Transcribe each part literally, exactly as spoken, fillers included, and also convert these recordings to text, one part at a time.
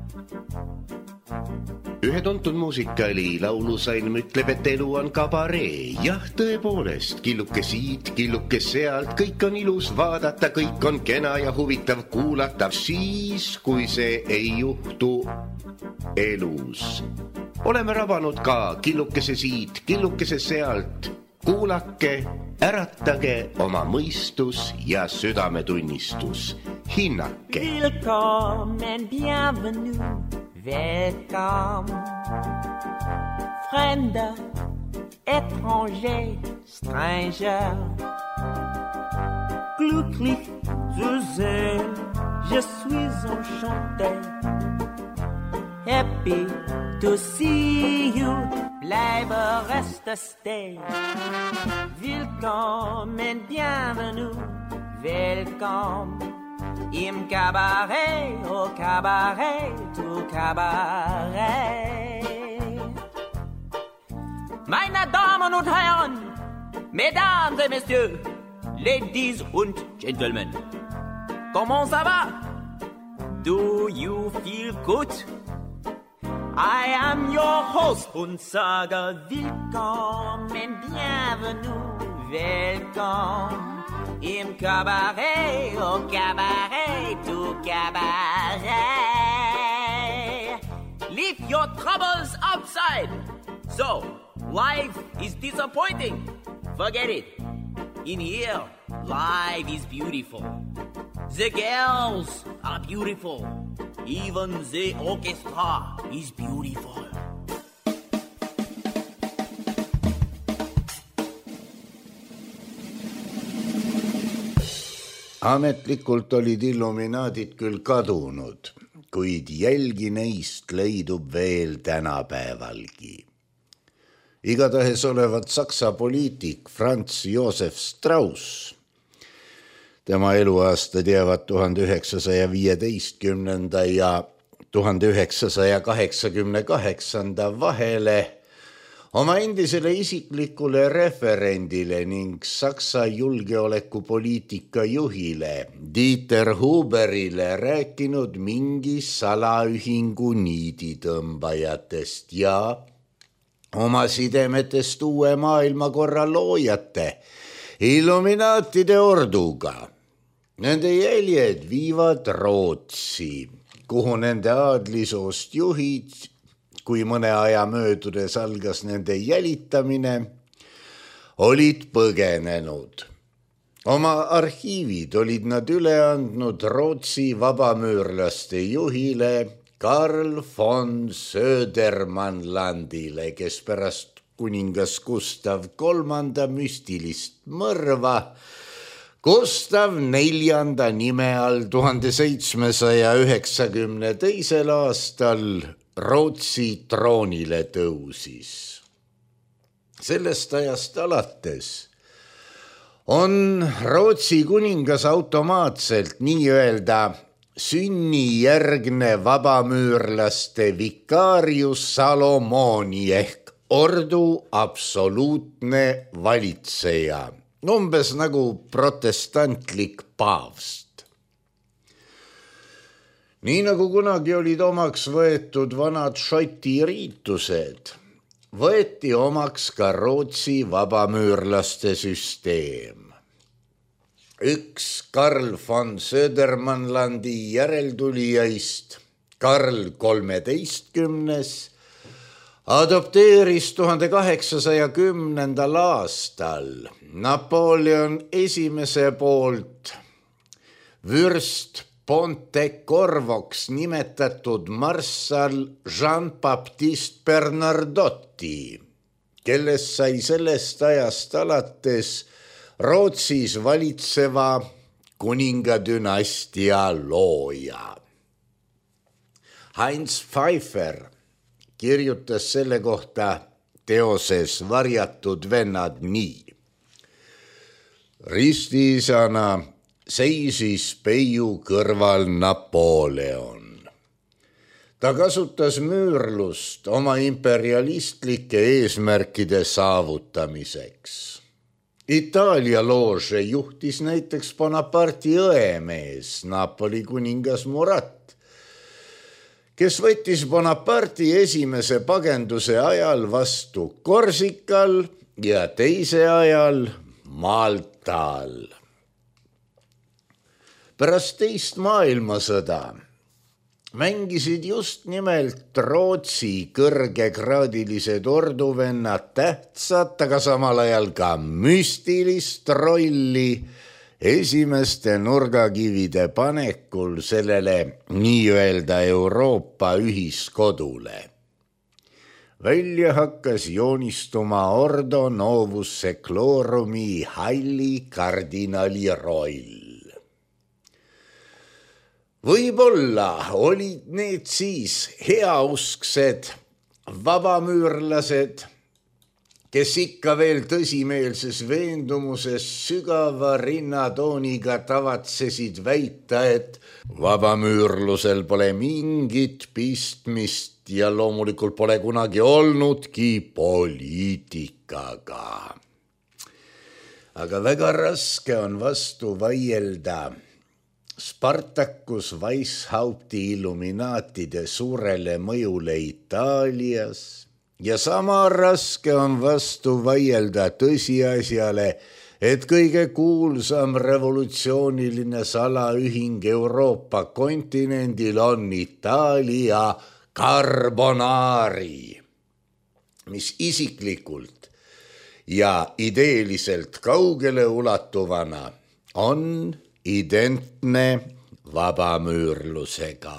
Ühe tuntud muusikaali laulusalm ütleb, et elu on kabaree. Jah, tõepoolest, killuke siit, killuke sealt, kõik on ilus vaadata, kõik on kena ja huvitav kuulata, siis kui see ei juhtu elus. Oleme rabanud ka killukese siit, killukese sealt, kuulake, äratage oma mõistus ja südametunnistus. Hinnake. Willkommen, bienvenue. Welcome, Fremder, étranger, stranger. Glücklich zu sehen, je suis enchanté. Happy to see you, bleibe, reste, stay. Willkommen, bienvenue, welcome. Im Cabaret, au Cabaret, au Cabaret. Meine Damen und Herren, Mesdames et Messieurs, Ladies und Gentlemen, comment ça va? Do you feel good? I am your host und sage willkommen, bienvenue, welcome. Im Cabaret, au Cabaret, au Cabaret. Leave your troubles outside. So, life is disappointing. Forget it. In here, life is beautiful. The girls are beautiful. Even the orchestra is beautiful. Ametlikult olid illuminaadid küll kadunud, kuid jälgi neist leidub veel tänapäevalgi. Igatahes olevat saksa poliitik Franz Josef Strauss. Tema eluaastad jäävad tuhande üheksasaja viieteistkümnenda ja tuhande üheksasaja kaheksakümne kaheksanda vahele. Oma endisele isiklikule referendile ning Saksa julgeolekupoliitika juhile Dieter Huberile rääkinud mingi salaühingu niiditõmbajatest ja oma sidemetest uue maailmakorra loojate, illuminaatide orduga. Nende jäljed viivad Rootsi, kuhu nende aadlisoost juhid, kui mõne aja möödudes algas nende jälitamine, olid põgenenud. Oma arhiivid olid nad üle andnud Rootsi vabamüürlaste juhile Karl von Södermanlandile, kes pärast kuningas Gustav kolmanda müstilist mõrva Gustav neljanda nime all tuhande seitsmesaja üheksakümne teisel aastal Rootsi troonile tõusis. Sellest ajast alates on Rootsi kuningas automaatselt nii-öelda sünnijärgne vabamüürlaste vikarius Salomoni ehk ordu absoluutne valitseja, umbes nagu protestantlik paavst. Nii nagu kunagi olid omaks võetud vanad Šoti riitused, võeti omaks ka Rootsi vabamüürlaste süsteem. Üks Karl von Södermanlandi järeltulijaist, Karl kolmeteistkümnes, adopteeris tuhande kaheksasaja kümnendal aastal Napoleon esimese poolt vürst Pontecorvoks nimetatud marssal Jean-Baptiste Bernadotti, kellest sai sellest ajast alates Rootsis valitseva kuningadünastia looja. Heinz Pfeiffer kirjutas selle kohta teoses Varjatud vennad nii. Ristiisana seisis peiu kõrval Napoleon. Ta kasutas müürlust oma imperialistlike eesmärkide saavutamiseks. Itaalia loože juhtis näiteks Bonaparti õemees, Napoli kuningas Murat, kes võttis Bonaparte'i esimese pagenduse ajal vastu Korsikal ja teise ajal Maltal. Pärast teist maailmasõda mängisid just nimelt Rootsi kõrgekraadilised orduvennad tähtsat, aga samal ajal ka müstilist rolli esimeste nurgakivide panekul sellele nii-öelda Euroopa ühiskodule. Välja hakkas joonistuma Ordo Novus Seclorumi halli kardinali roll. Võib-olla olid need siis heausksed vabamüürlased, kes ikka veel tõsimeelses veendumuses sügava rinnatooniga tavatsesid väita, et vabamüürlusel pole mingit pistmist ja loomulikult pole kunagi olnudki poliitikaga. Aga väga raske on vastu vaielda Spartacus Weishaupti illuminaatide suurele mõjule Itaalias ja sama raske on vastu vaielda tõsiasjale, et kõige kuulsam revolutsiooniline salaühing Euroopa kontinendil on Itaalia Carbonari, mis isiklikult ja ideeliselt kaugele ulatuvana on identne vabamüürlusega.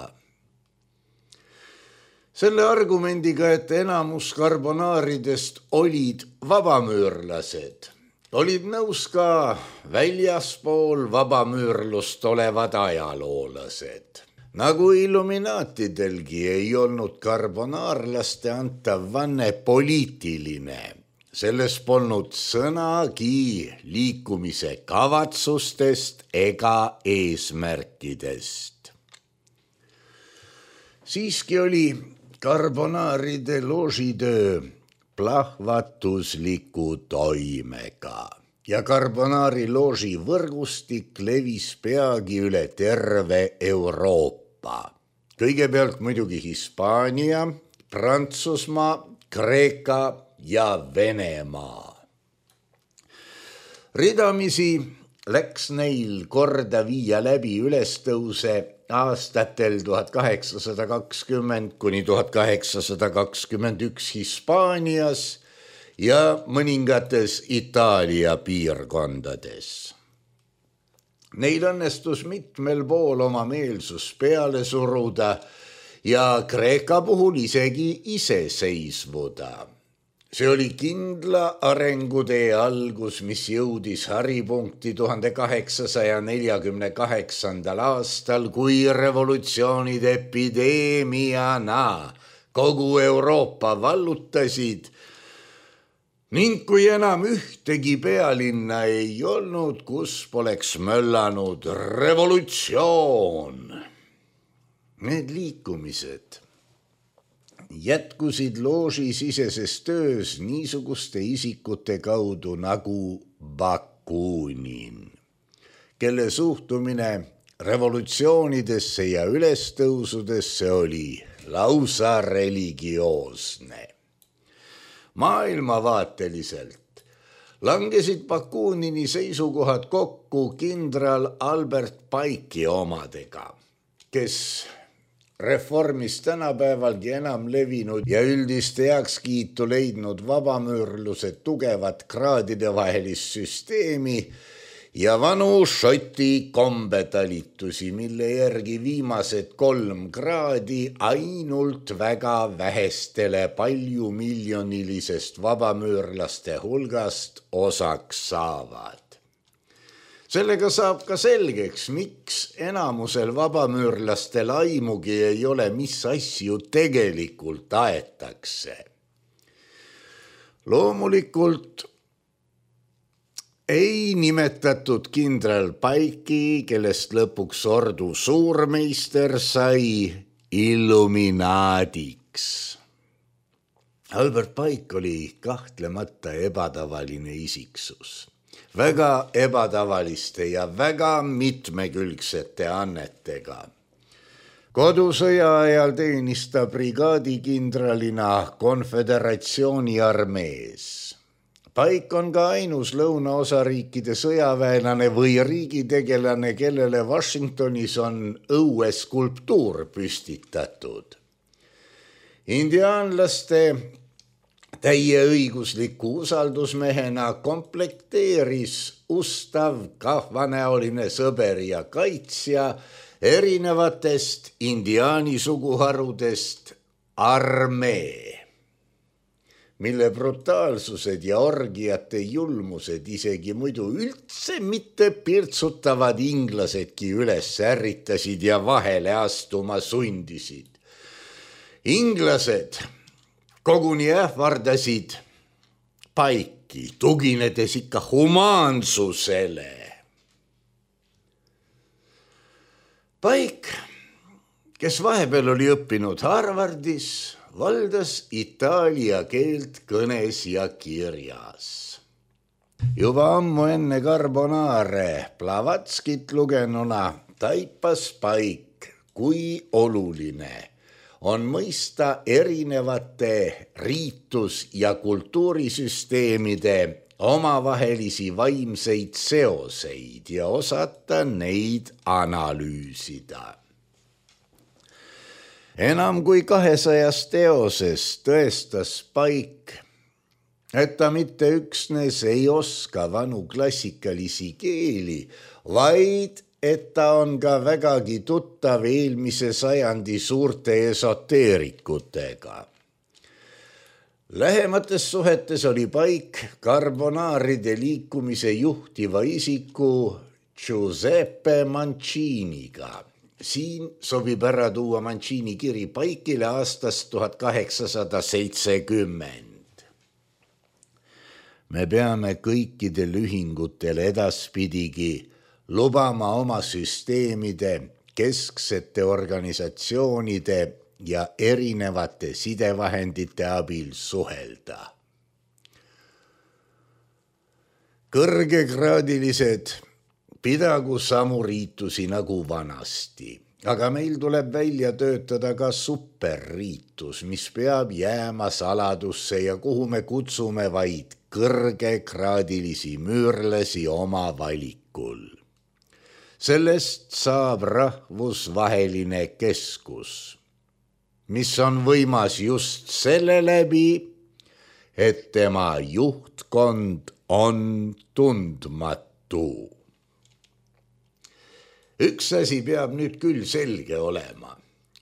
Selle argumendiga, et enamus karbonaaridest olid vabamüürlased, olid nõus ka väljaspool vabamüürlust olevad ajaloolased. Nagu illuminaatidelgi ei olnud karbonaarlaste antav vanne poliitiline. Selles polnud sõnagi liikumise kavatsustest ega eesmärkidest. Siiski oli karbonaaride loožitöö plahvatusliku toimega ja karbonaari looži võrgustik levis peagi üle terve Euroopa. Kõigepealt muidugi Hispaania, Prantsusmaa, Kreeka ja Venemaa. Ridamisi läks neil korda viia läbi ülestõuse aastatel tuhat kaheksasada kakskümmend kuni tuhat kaheksasada kakskümmend üks Hispaanias ja mõningates Itaalia piirkondades. Neil õnnestus mitmel pool oma meelsus peale suruda ja Kreeka puhul isegi iseseisvuda. See oli kindla arengutee algus, mis jõudis haripunkti tuhande kaheksasaja neljakümne kaheksandal aastal, kui revolutsioonid epideemiana kogu Euroopa vallutasid ning kui enam ühtegi pealinna ei olnud, kus poleks möllanud revolutsioon. Need liikumised jätkusid looži siseses töös niisuguste isikute kaudu nagu Bakunin, kelle suhtumine revolutsioonidesse ja ülestõusudesse oli lausa religioosne. Maailmavaateliselt langesid Bakunini seisukohad kokku kindral Albert Pike'i omadega, kes reformis tänapäevalgi enam levinud ja üldist heakskiitu leidnud vabamüürluse tugevat kraadidevahelist süsteemi ja vanu Šoti kombetalitusi, mille järgi viimased kolm kraadi ainult väga vähestele paljumiljoonilisest vabamüürlaste hulgast osaks saavad. Sellega saab ka selgeks, miks enamusel vabamüürlastel aimugi ei ole, mis asju tegelikult aetakse. Loomulikult ei nimetatud kindral Pike'i, kellest lõpuks ordu suurmeister sai, illuminaadiks. Albert Pike oli kahtlemata ebatavaline isiksus. Väga ebatavaliste ja väga mitmekülgsete annetega. Kodusõja ajal teenis ta brigaadikindralina konföderatsiooni armees. Paik on ka ainus lõunaosariikide sõjaväelane või riigitegelane, kellele Washingtonis on õueskulptuur püstitatud. Indiaanlaste täieõigusliku usaldusmehena komplekteeris ustav kahvanäoline sõber ja kaitsja erinevatest indiaani suguharudest armee, mille brutaalsused ja orgiate julmused isegi muidu üldse mitte pirtsutavad inglasedki üles ärritasid ja vahele astuma sundisid. Inglased koguni ähvardasid Paiki, tuginedes ikka humaansusele. Paik, kes vahepeal oli õppinud Harvardis, valdas itaalia keelt kõnes ja kirjas. Juba ammu enne Carbonare Blavatskit lugenuna taipas Paik, kui oluline on mõista erinevate riitus- ja kultuurisüsteemide omavahelisi vaimseid seoseid ja osata neid analüüsida. Enam kui kahesajas teoses tõestas Paik, et ta mitte üksnes ei oska vanu klassikalisi keeli, vaid et ta on ka vägagi tuttav eelmise sajandi suurte esoteerikutega. Lähemates suhetes oli Paik Carbonaaride liikumise juhtiva isiku Giuseppe Manciniga. Siin sobib ära tuua Mancini kiri Paikile aastast tuhat kaheksasada seitsekümmend. Me peame kõikidel ühingutel edaspidigi lubama oma süsteemide, kesksete organisatsioonide ja erinevate sidevahendite abil suhelda. Kõrgekraadilised pidagu samu riitusi nagu vanasti, aga meil tuleb välja töötada ka superriitus, mis peab jääma saladusse ja kuhu me kutsume vaid kõrgekraadilisi müürlasi oma valikul. Sellest saab rahvusvaheline keskus, mis on võimas just selle läbi, et tema juhtkond on tundmatu. Üks asi peab nüüd küll selge olema.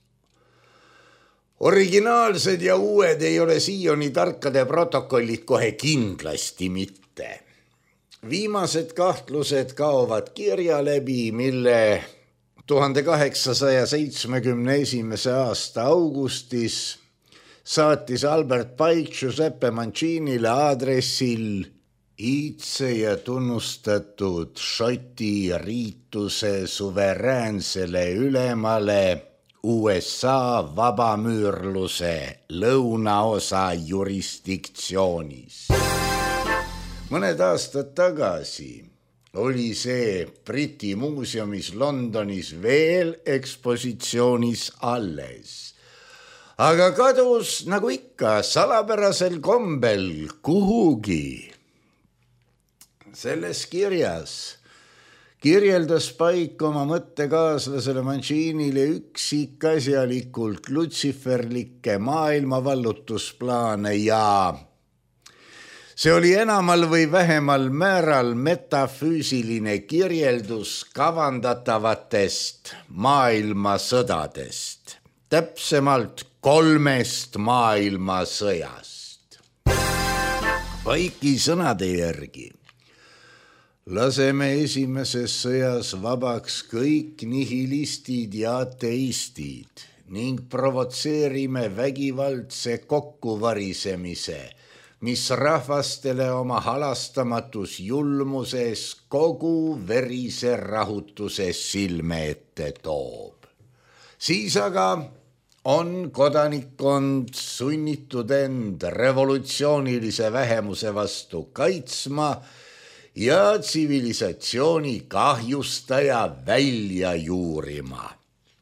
Originaalsed ja uued ei ole siiani tarkade protokollid kohe kindlasti mitte. Viimased kahtlused kaovad kirja läbi, mille tuhande kaheksasaja seitsmekümne esimese aasta augustis saatis Albert Paik Giuseppe Mancinile aadressil iidse ja tunnustatud Šoti riituse suveräänsele ülemale U S A vabamüürluse lõunaosa jurisdiktsioonis. Mõned aastad tagasi oli see Briti muuseumis Londonis veel ekspositsioonis alles, aga kadus nagu ikka salapärasel kombel kuhugi. Selles kirjas kirjeldas Paik oma mõttekaaslasele Mancinile üksikasjalikult lutsiferlikke maailmavallutusplaane ja see oli enamal või vähemal määral metafüüsiline kirjeldus kavandatavatest maailmasõdadest, täpsemalt kolmest maailmasõjast. Paiki sõnade järgi laseme esimeses sõjas vabaks kõik nihilistid ja ateistid ning provotseerime vägivaldse kokkuvarisemise, mis rahvastele oma halastamatus julmuses kogu verise rahutuse silme ette toob. Siis aga on kodanikkond sunnitud end revolutsioonilise vähemuse vastu kaitsma ja tsivilisatsiooni kahjustaja välja juurima.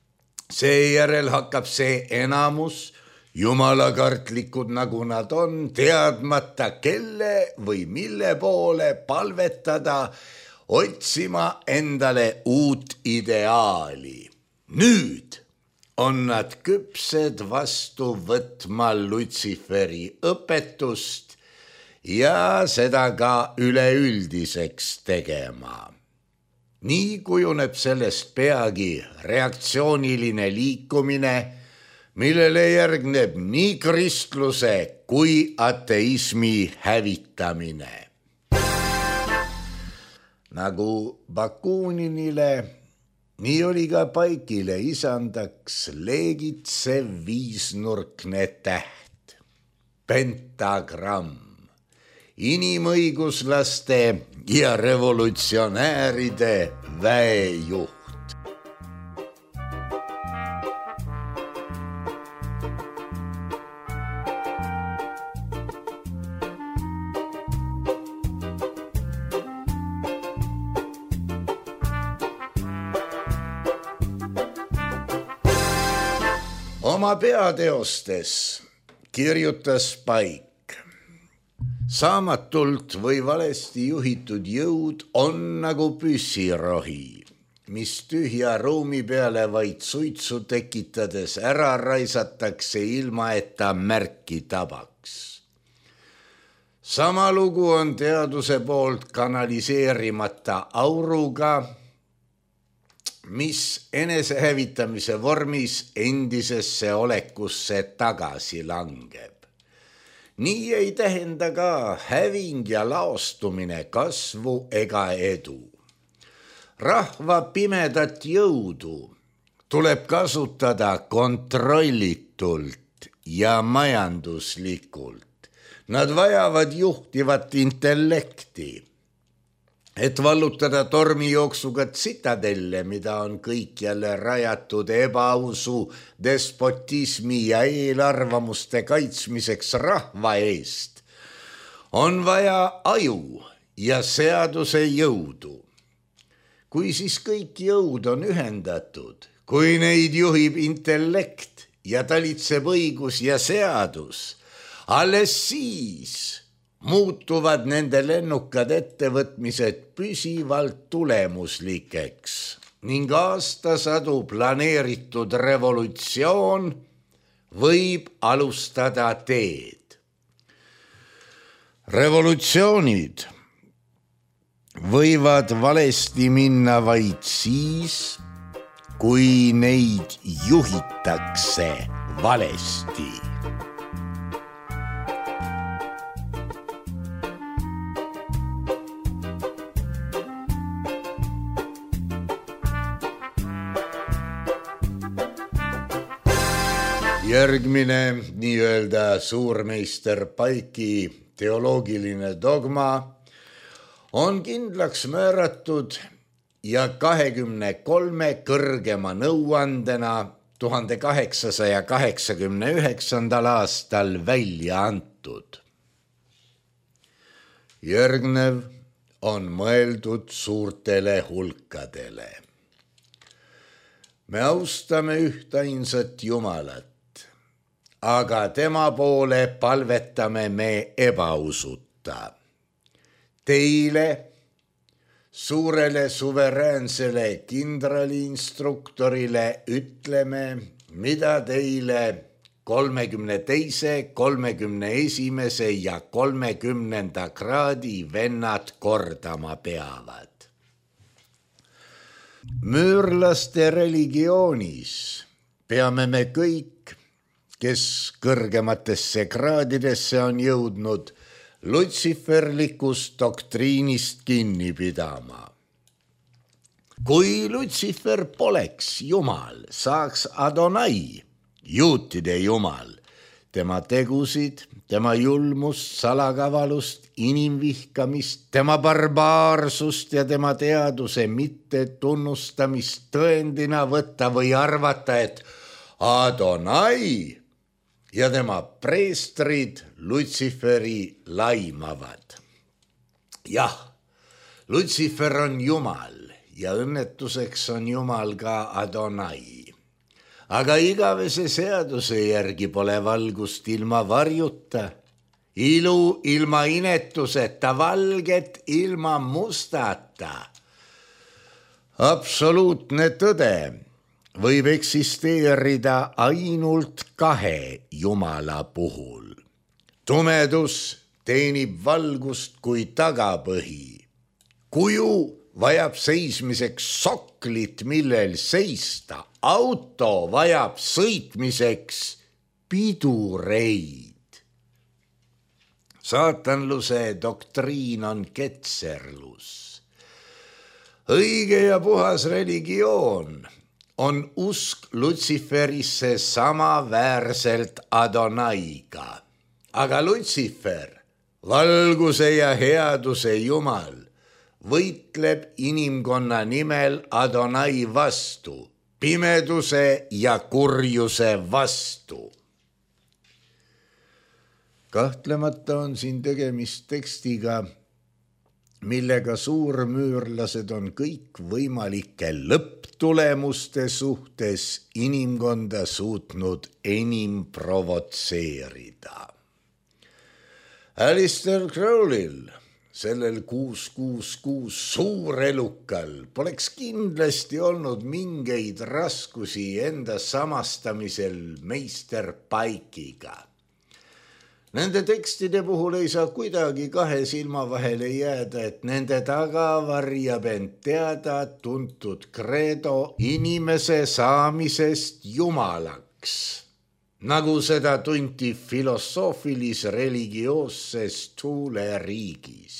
Seejärel hakkab see enamus, jumalakartlikud nagu nad on, teadmata kelle või mille poole palvetada, otsima endale uut ideaali. Nüüd on nad küpsed vastu võtma Lutsiferi õpetust ja seda ka üleüldiseks tegema. Nii kujuneb sellest peagi reaktsiooniline liikumine, millele järgneb nii kristluse kui ateismi hävitamine. Nagu Bakuninile, nii oli ka Paikile isandaks leegitsev viisnurkne täht, pentagramm, inimõiguslaste ja revolutsionääride väejuht. Oma peateostes kirjutas Paik: saamatult või valesti juhitud jõud on nagu püssirohi, mis tühja ruumi peale vaid suitsu tekitades ära raisatakse ilma, et ta märki tabaks. Sama lugu on teaduse poolt kanaliseerimata auruga, mis enesehävitamise vormis endisesse olekusse tagasi langeb. Nii ei tähenda ka häving ja laostumine kasvu ega edu. Rahva pimedat jõudu tuleb kasutada kontrollitult ja majanduslikult. Nad vajavad juhtivat intellekti, et vallutada tormijooksuga tsitadelle, mida on kõik jälle rajatud ebaausu, despotismi ja eelarvamuste kaitsmiseks rahva eest, on vaja aju ja seaduse jõudu. Kui siis kõik jõud on ühendatud, kui neid juhib intellekt ja talitseb õigus ja seadus, alles siis muutuvad nende lennukad ettevõtmised püsivalt tulemuslikeks ning aastasadu planeeritud revolutsioon võib alustada teed. Revolutsioonid võivad valesti minna vaid siis, kui neid juhitakse valesti. Järgmine nii-öelda suurmeister Paiki teoloogiline dogma on kindlaks määratud ja kahekümne kolme kõrgema nõuandena tuhande kaheksasaja kaheksakümne üheksandal aastal välja antud. Järgnev on mõeldud suurtele hulkadele. Me austame ühtainsat Jumalat, aga tema poole palvetame me ebausuta. Teile, suurele suveräänsele kindraliinstruktorile ütleme, mida teile kolmekümne teise, kolmekümne esimese ja kolmekümnenda kraadi vennad kordama peavad. Müürlaste religioonis peame me kõik, kes kõrgematesse kraadidesse on jõudnud, lutsiferlikust doktriinist kinni pidama. Kui Lutsifer poleks Jumal, saaks Adonai, juutide Jumal, tema tegusid, tema julmust, salakavalust, inimvihkamist, tema barbaarsust ja tema teaduse mitte tunnustamist tõendina võtta või arvata, et Adonai ja tema preestrid Lutsiferi laimavad. Jah, Lutsifer on Jumal ja õnnetuseks on Jumal ka Adonai. aga igavese seaduse järgi pole valgust ilma varjuta, ilu ilma inetuseta, valget ilma mustata. Absoluutne tõde võib eksisteerida ainult kahe jumala puhul. Tumedus teenib valgust kui tagapõhi. Kuju vajab seismiseks soklit, millel seista. Auto vajab sõitmiseks pidureid. Saatanluse doktriin on ketserlus. Õige ja puhas religioon on usk Lutsiferisse samaväärselt Adonaiga. Aga Lutsifer, valguse ja headuse jumal, võitleb inimkonna nimel Adonai vastu, pimeduse ja kurjuse vastu. Kahtlemata on siin tegemist tekstiga, millega suurmüürlased on kõik võimalike lõpptulemuste suhtes inimkonda suutnud enim provotseerida. Alistair Crowley'l, sellel kuus kuus kuus suurelukal, poleks kindlasti olnud mingeid raskusi enda samastamisel meister Pike'iga. Nende tekstide puhul ei saa kuidagi kahe silma vahele jääda, et nende taga varjab end teada tuntud kreedo inimese saamisest jumalaks, nagu seda tunti filosoofilis-religioosses tuuleriigis.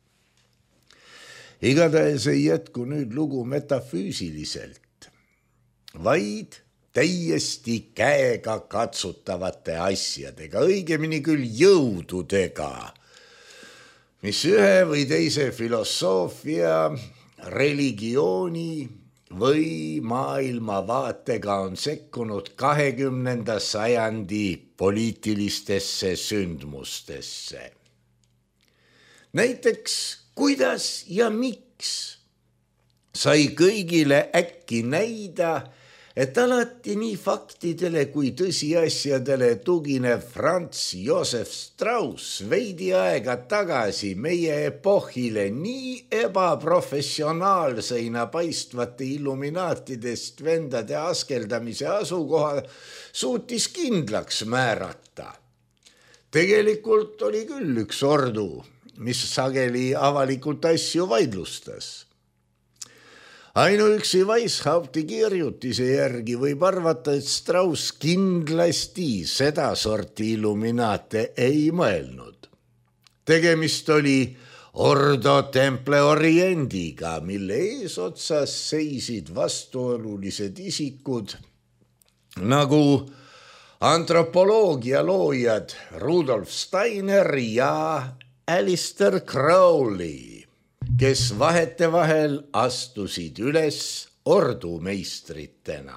Igatahes ei jätku nüüd lugu metafüüsiliselt, vaid täiesti käega katsutavate asjadega, õigemini küll jõududega, mis ühe või teise filosoofia, religiooni või maailmavaatega on sekkunud kahekümnenda sajandi poliitilistesse sündmustesse. Näiteks, kuidas ja miks sai kõigile äkki näida, et alati nii faktidele kui tõsiasjadele tuginev Franz Josef Strauss veidi aega tagasi meie epohile nii ebaprofessionaalseina paistvate illuminaatidest vendade askeldamise asukoha suutis kindlaks määrata. Tegelikult oli küll üks ordu, mis sageli avalikult asju vaidlustas. Ainuüksi Weishaupti kirjutise järgi võib arvata, et Strauss kindlasti seda sorti illuminaate ei mõelnud. Tegemist oli Ordo Temple Oriendiga, mille eesotsas seisid vastuolulised isikud nagu antropoloogia loojad Rudolf Steiner ja Alistair Crowley, kes vahetevahel astusid üles ordumeistritena.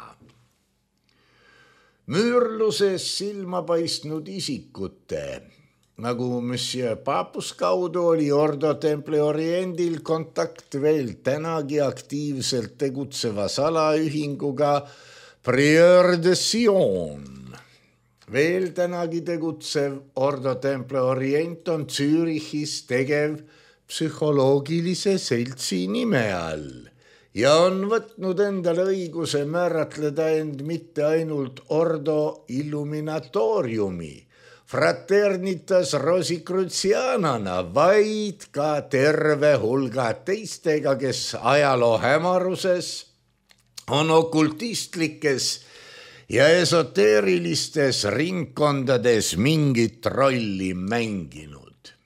Müürluses silma paistnud isikute, nagu Monsieur Papus kaudu oli Ordo Temple Oriendil kontakt veel tänagi aktiivselt tegutseva salaühinguga Prieur de Sion. Veel tänagi tegutsev Ordo Temple Orient on Zürichis tegev psühholoogilise seltsi nime all ja on võtnud endale õiguse määratleda end mitte ainult Ordo Illuminatoriumi, Fraternitas Rosicrucianana, vaid ka terve hulga teistega, kes ajaloo hämaruses on okultistlikes ja esoteerilistes ringkondades mingit rolli mänginud.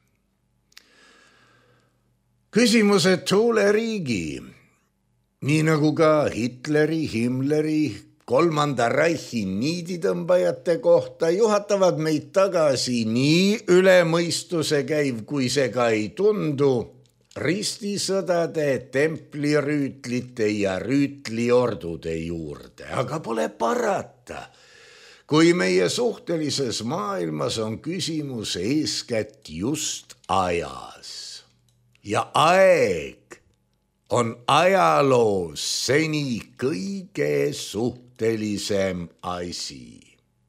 Küsimused tuuleriigi, nii nagu ka Hitleri, Himmleri, kolmanda Reichi niiditõmbajate kohta, juhatavad meid tagasi nii üle mõistuse käiv, kui see ka ei tundu, ristisõdade, templirüütlite ja rüütliordude juurde. Aga pole parata, kui meie suhtelises maailmas on küsimus eeskätt just ajas. Ja aeg on ajaloos seni kõige suht põhimõttelisem asi.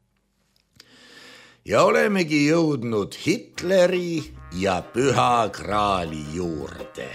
Ja olemegi jõudnud Hitleri ja Püha Graali juurde.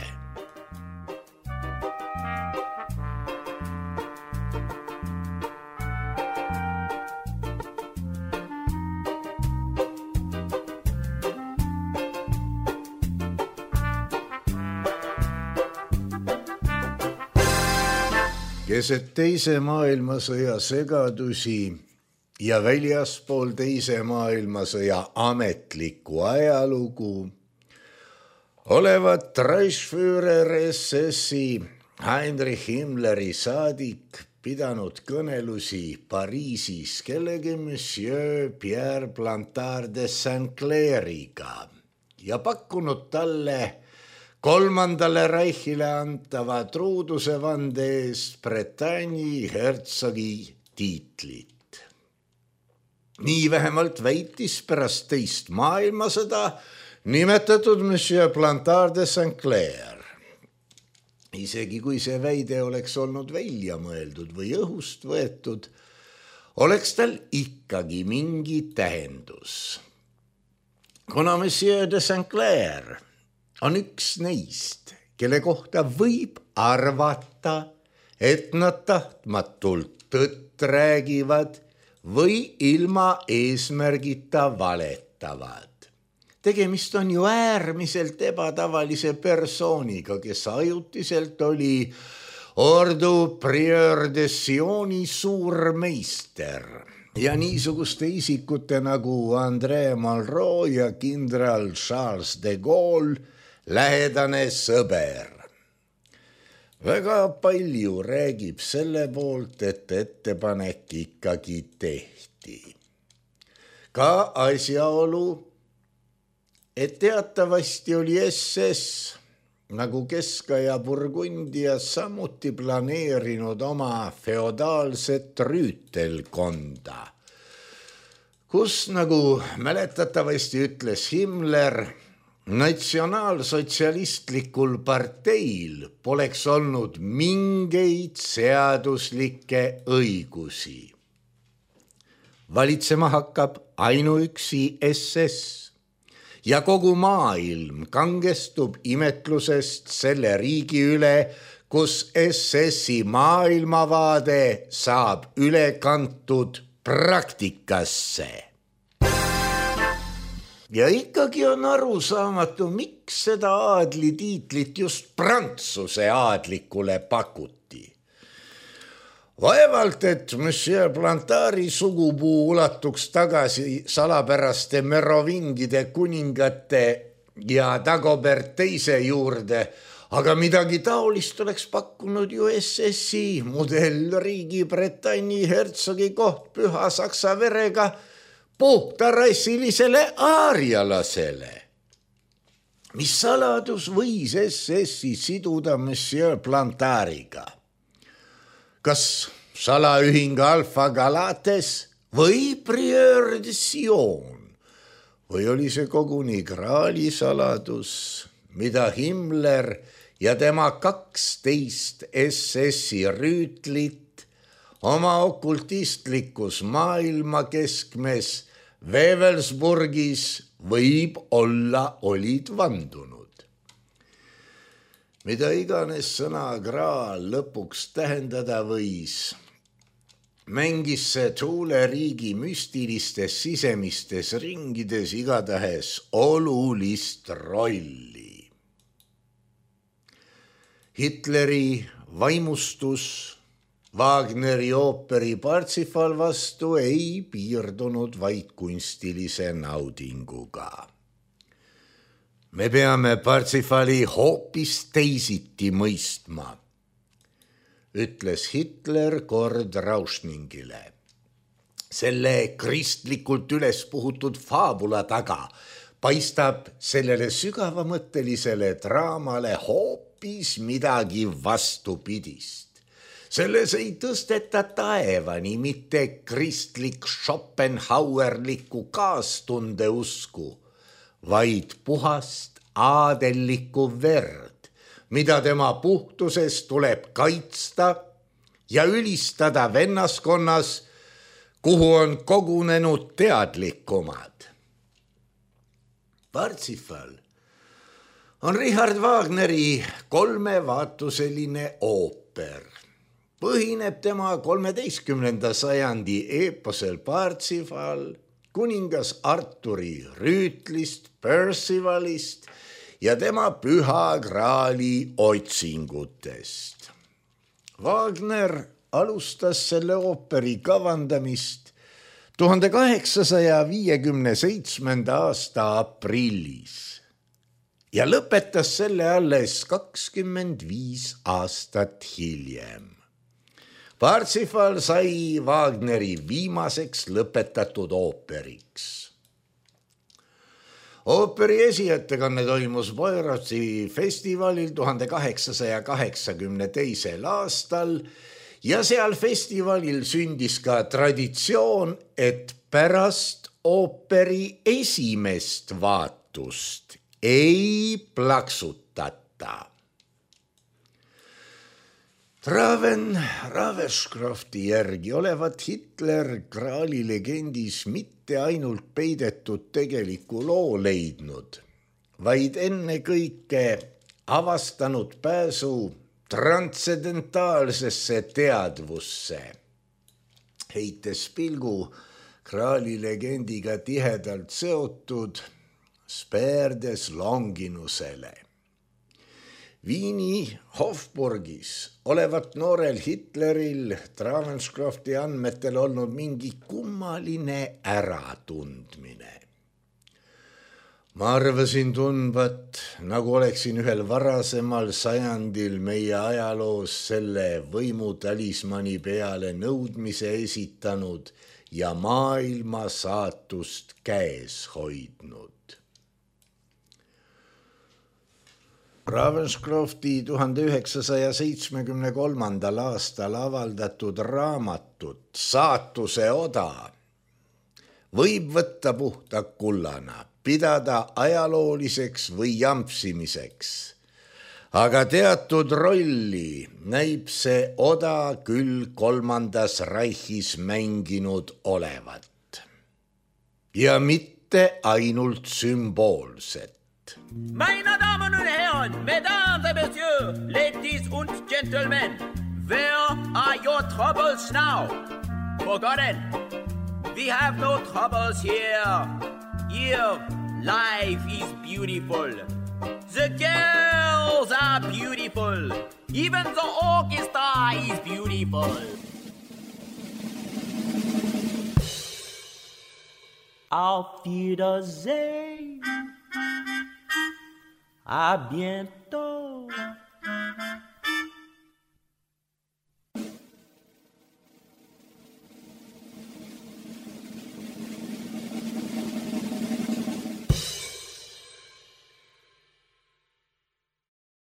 Keset teise maailmasõja segadusi ja väljaspool teise maailmasõja ametlikku ajalugu olevat Reichsführer S S-i Heinrich Himmleri saadik pidanud kõnelusi Pariisis kellegi Monsieur Pierre Plantard de Saint-Clairiga ja pakkunud talle kolmandale Reichile antava truuduse vande eest Bretagne hertsogi tiitlit. Nii vähemalt väitis pärast teist maailmasõda nimetatud Monsieur Plantard de Saint-Clair. Isegi kui see väide oleks olnud välja mõeldud või õhust võetud, oleks tal ikkagi mingi tähendus. Kuna Monsieur de Saint-Clair on üks neist, kelle kohta võib arvata, et nad tahtmatult tõtt räägivad või ilma eesmärgita valetavad. Tegemist on ju äärmiselt ebatavalise persooniga, kes ajutiselt oli Ordu Prieur de Sioni suurmeister ja niisuguste isikute nagu André Malraux ja kindral Charles de Gaulle lähedane sõber. Väga palju räägib selle poolt, et ettepanek ikkagi tehti. Ka asjaolu, et teatavasti oli S S nagu Keskaja Burgundia samuti planeerinud oma feodaalset rüütelkonda, kus, nagu mäletatavasti ütles Himmler, natsionaalsotsialistlikul parteil poleks olnud mingeid seaduslikke õigusi. Valitsema hakkab ainuüksi S S ja kogu maailm kangestub imetlusest selle riigi üle, kus S S-i maailmavaade saab üle kantud praktikasse. Ja ikkagi on arusaamatu, miks seda aadlitiitlit just Prantsuse aadlikule pakuti. Vaevalt, et Monsieur Plantari sugupuu ulatuks tagasi salapäraste merovingide kuningate ja Dagobert teise juurde, aga midagi taolist oleks pakkunud ju S S-i modellriigi Bretagne hertsogi koht püha saksa verega puhtarassilisele aarialasele. Mis saladus võis S S-i siduda Monsieur Plantariga? Kas salaühing Alpha Galates või Prieur de Sion? Või oli see koguni Graali saladus, mida Himmler ja tema kaksteist S S-i rüütlit oma okultistlikus maailma keskmes Wewelsburgis võib olla olid vandunud. Mida iganes sõna Graal lõpuks tähendada võis, mängis see Tuule riigi müstilistes sisemistes ringides igatahes olulist rolli. Hitleri vaimustus Wagneri ooperi Parsifal vastu ei piirdunud vaid kunstilise naudinguga. Me peame Parsifali hoopis teisiti mõistma, ütles Hitler kord Rauschningile. Selle kristlikult üles puhutud faabula taga paistab sellele sügavamõttelisele draamale hoopis midagi vastupidist. Selles ei tõsteta taevani mitte kristlik Schopenhauerlikku kaastunde usku, vaid puhast aadellikku verd, mida tema puhtusest tuleb kaitsta ja ülistada vennaskonnas, kuhu on kogunenud teadlikumad. Parsifal on Richard Wagneri kolmevaatuseline ooper. Põhineb tema kolmeteistkümnenda sajandi eeposel Parsifal, kuningas Arturi rüütlist, Percivalist ja tema püha graali otsingutest. Wagner alustas selle ooperi kavandamist tuhande kaheksasaja viiekümne seitsmenda aasta aprillis ja lõpetas selle alles kakskümmend viis aastat hiljem. Parsifal sai Wagneri viimaseks lõpetatud ooperiks. Ooperi esiettekanne toimus Bayreuthi festivalil tuhande kaheksasaja kaheksakümne teisel aastal ja seal festivalil sündis ka traditsioon, et pärast ooperi esimest vaatust ei plaksutata. Raven Ravenscrofti järgi olevat Hitler graali legendis mitte ainult peidetud tegeliku loo leidnud, vaid enne kõike avastanud pääsu transcendentaalsesse teadvusse, heites pilgu graali legendiga tihedalt seotud Sperdes Longinusele. Viini Hofburgis olevat noorel Hitleril Ravenscrofti andmetel olnud mingi kummaline äratundmine. Ma arvasin tundvat, nagu oleksin ühel varasemal sajandil meie ajaloos selle võimutalismani peale nõudmise esitanud ja maailma saatust käes hoidnud. Ravenscrofti tuhande üheksasaja seitsmekümne kolmandal aastal avaldatud raamatut Saatuse oda võib võtta puhta kullana, pidada ajalooliseks või jampsimiseks, aga teatud rolli näib see oda küll kolmandas Reichis mänginud olevat. Ja mitte ainult sümboolset. Meine Damen und Herren, Mesdames et Messieurs, Ladies und Gentlemen, where are your troubles now? Forgotten. We have no troubles here. Here, life is beautiful. The girls are beautiful. Even the orchestra is beautiful. Auf Wiedersehen. À bientôt.